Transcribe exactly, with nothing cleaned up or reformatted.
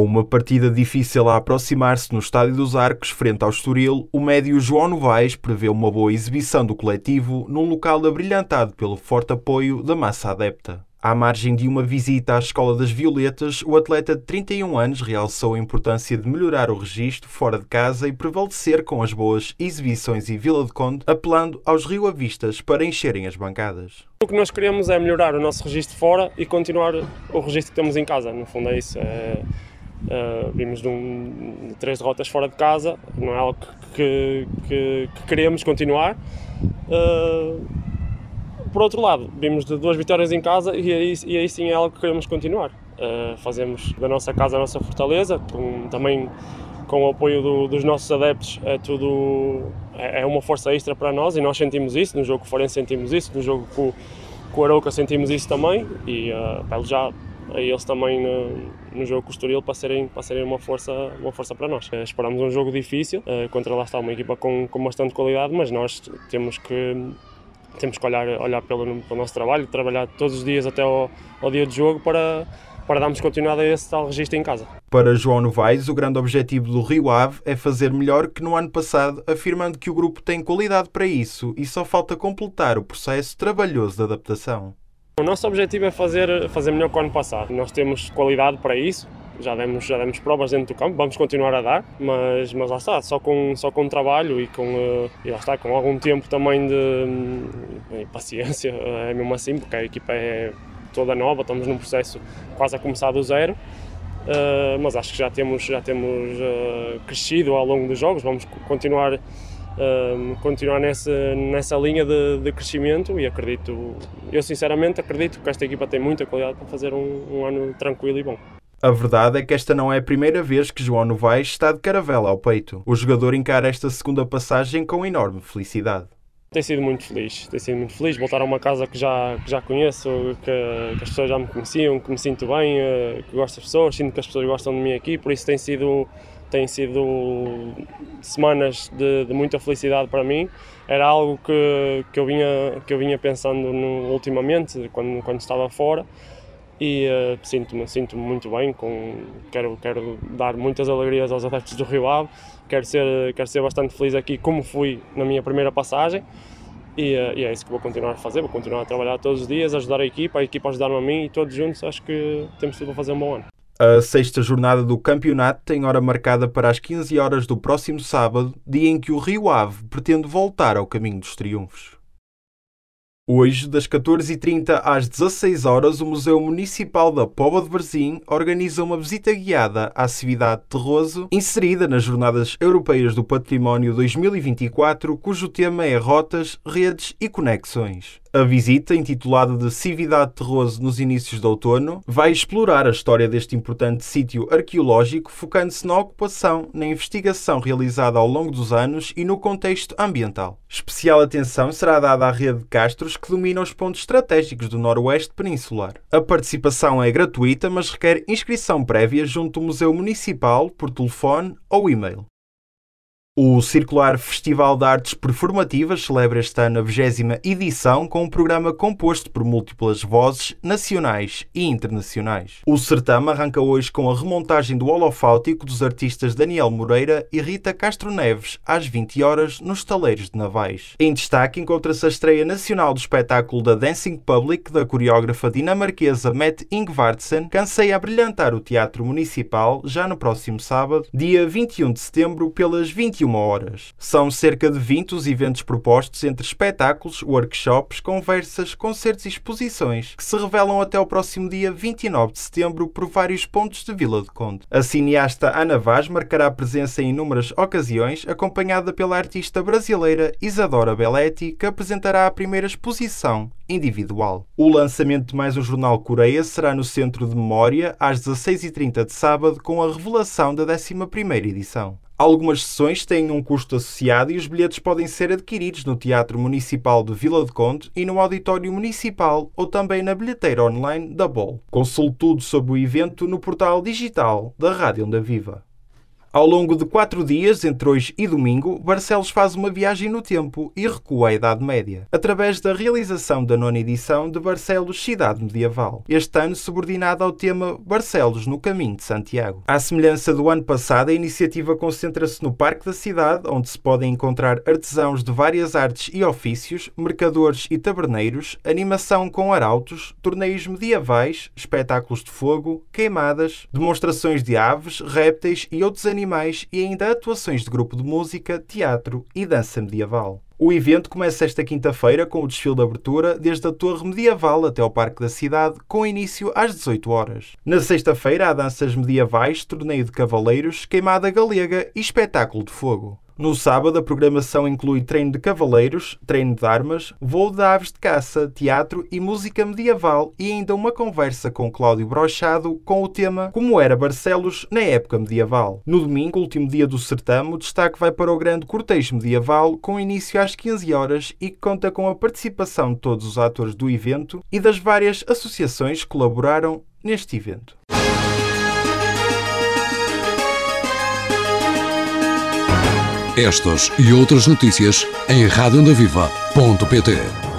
Com uma partida difícil a aproximar-se no Estádio dos Arcos, frente ao Estoril, o médio João Novaes prevê uma boa exibição do coletivo num local abrilhantado pelo forte apoio da massa adepta. À margem de uma visita à Escola das Violetas, o atleta de trinta e um anos realçou a importância de melhorar o registro fora de casa e prevalecer com as boas exibições em Vila do Conde, apelando aos rioavistas para encherem as bancadas. O que nós queremos é melhorar o nosso registro fora e continuar o registro que temos em casa, no fundo é isso. É... Uh, vimos de, um, de três derrotas fora de casa, não é algo que, que, que queremos continuar. Uh, por outro lado, vimos de duas vitórias em casa e aí, e aí sim é algo que queremos continuar. Uh, fazemos da nossa casa a nossa fortaleza, com, também com o apoio do, dos nossos adeptos, é, tudo, é, é uma força extra para nós e nós sentimos isso, no jogo com o Forense sentimos isso, no jogo com, com o Arouca sentimos isso também e uh, para já a eles também no, no jogo com o Estoril para serem, para serem uma, força, uma força para nós. Uh, esperamos um jogo difícil, uh, contra lá está uma equipa com, com bastante qualidade, mas nós temos que, temos que olhar, olhar pelo, pelo nosso trabalho, trabalhar todos os dias até ao, ao dia de jogo para, para darmos continuidade a esse tal registro em casa. Para João Novaes, o grande objetivo do Rio Ave é fazer melhor que no ano passado, afirmando que o grupo tem qualidade para isso e só falta completar o processo trabalhoso de adaptação. O nosso objetivo é fazer, fazer melhor que o ano passado. Nós temos qualidade para isso, já demos, já demos provas dentro do campo, vamos continuar a dar, mas, mas lá está, só com, só com trabalho e com, e lá está, com algum tempo também de, de paciência, é mesmo assim, porque a equipa é toda nova, estamos num processo quase a começar do zero, uh, mas acho que já temos, já temos uh, crescido ao longo dos jogos, vamos continuar Uh, continuar nessa, nessa linha de, de crescimento e acredito, eu sinceramente acredito que esta equipa tem muita qualidade para fazer um, um ano tranquilo e bom. A verdade é que esta não é a primeira vez que João Novaes está de caravela ao peito. O jogador encara esta segunda passagem com enorme felicidade. Tenho sido muito feliz, tenho sido muito feliz, voltar a uma casa que já, que já conheço, que, que as pessoas já me conheciam, que me sinto bem, que gosto das pessoas, sinto que as pessoas gostam de mim aqui, por isso tem sido, tem sido semanas de, de muita felicidade para mim. Era algo que, que, eu, vinha, que eu vinha pensando no, ultimamente, quando, quando estava fora, e uh, sinto-me sinto muito bem, com, quero, quero dar muitas alegrias aos adeptos do Rio Ave, quero ser, quero ser bastante feliz aqui como fui na minha primeira passagem e, uh, e é isso que vou continuar a fazer, vou continuar a trabalhar todos os dias, ajudar a equipa, a equipa ajudar-me a mim e todos juntos acho que temos tudo a fazer um bom ano. A sexta jornada do campeonato tem hora marcada para as quinze horas do próximo sábado, dia em que o Rio Ave pretende voltar ao caminho dos triunfos. Hoje, das catorze e trinta às dezasseis horas, o Museu Municipal da Póvoa de Varzim organiza uma visita guiada à Cividade de Terroso, inserida nas Jornadas Europeias do Património dois mil e vinte e quatro, cujo tema é Rotas, Redes e Conexões. A visita, intitulada de Cividade de Terroso nos inícios de outono, vai explorar a história deste importante sítio arqueológico, focando-se na ocupação, na investigação realizada ao longo dos anos e no contexto ambiental. Especial atenção será dada à rede de castros que domina os pontos estratégicos do noroeste peninsular. A participação é gratuita, mas requer inscrição prévia junto ao Museu Municipal, por telefone ou e-mail. O Circular Festival de Artes Performativas celebra este ano a vigésima edição com um programa composto por múltiplas vozes nacionais e internacionais. O certame arranca hoje com a remontagem do holofáutico dos artistas Daniel Moreira e Rita Castro Neves às vinte horas nos Estaleiros de Navais. Em destaque encontra-se a estreia nacional do espetáculo da Dancing Public da coreógrafa dinamarquesa Mette Ingvardsen, que anseia a brilhantar o Teatro Municipal já no próximo sábado, dia vinte e um de setembro, pelas vinte e uma horas. São cerca de vinte os eventos propostos entre espetáculos, workshops, conversas, concertos e exposições, que se revelam até o próximo dia vinte e nove de setembro por vários pontos de Vila do Conde. A cineasta Ana Vaz marcará presença em inúmeras ocasiões, acompanhada pela artista brasileira Isadora Belletti, que apresentará a primeira exposição individual. O lançamento de mais um jornal Coreia será no Centro de Memória às dezasseis e trinta de sábado, com a revelação da décima primeira edição. Algumas sessões têm um custo associado e os bilhetes podem ser adquiridos no Teatro Municipal de Vila do Conde e no Auditório Municipal ou também na bilheteira online da B O L. Consulte tudo sobre o evento no portal digital da Rádio Onda Viva. Ao longo de quatro dias, entre hoje e domingo, Barcelos faz uma viagem no tempo e recua à Idade Média, através da realização da nona edição de Barcelos Cidade Medieval, este ano subordinada ao tema Barcelos no Caminho de Santiago. À semelhança do ano passado, a iniciativa concentra-se no Parque da Cidade, onde se podem encontrar artesãos de várias artes e ofícios, mercadores e taberneiros, animação com arautos, torneios medievais, espetáculos de fogo, queimadas, demonstrações de aves, répteis e outros animais animais e ainda atuações de grupo de música, teatro e dança medieval. O evento começa esta quinta-feira com o desfile de abertura desde a Torre Medieval até ao Parque da Cidade, com início às dezoito horas. Na sexta-feira há danças medievais, torneio de cavaleiros, queimada galega e espetáculo de fogo. No sábado, a programação inclui treino de cavaleiros, treino de armas, voo de aves de caça, teatro e música medieval e ainda uma conversa com Cláudio Brochado com o tema Como era Barcelos na época medieval. No domingo, último dia do certame, o destaque vai para o grande cortejo medieval com início às quinze horas e que conta com a participação de todos os atores do evento e das várias associações que colaboraram neste evento. Estas e outras notícias em rádio onda viva ponto pt.